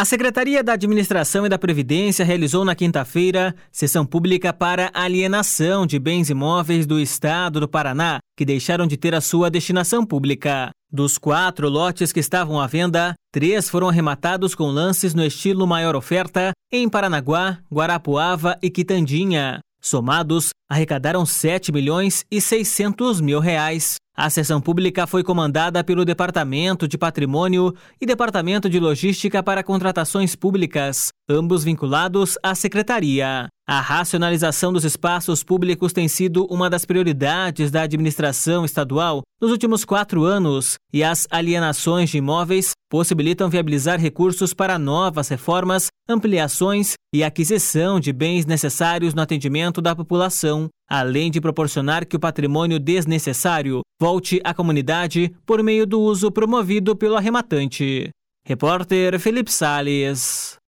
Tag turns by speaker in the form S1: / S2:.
S1: A Secretaria da Administração e da Previdência realizou na quinta-feira sessão pública para alienação de bens imóveis do Estado do Paraná que deixaram de ter a sua destinação pública. Dos 4 lotes que estavam à venda, 3 foram arrematados com lances no estilo maior oferta em Paranaguá, Guarapuava e Quitandinha. Somados, arrecadaram R$ 7.600.000. A sessão pública foi comandada pelo Departamento de Patrimônio e Departamento de Logística para Contratações Públicas, ambos vinculados à Secretaria. A racionalização dos espaços públicos tem sido uma das prioridades da administração estadual nos últimos 4 anos e as alienações de imóveis possibilitam viabilizar recursos para novas reformas, ampliações e aquisição de bens necessários no atendimento da população, além de proporcionar que o patrimônio desnecessário volte à comunidade por meio do uso promovido pelo arrematante. Repórter Felipe Salles.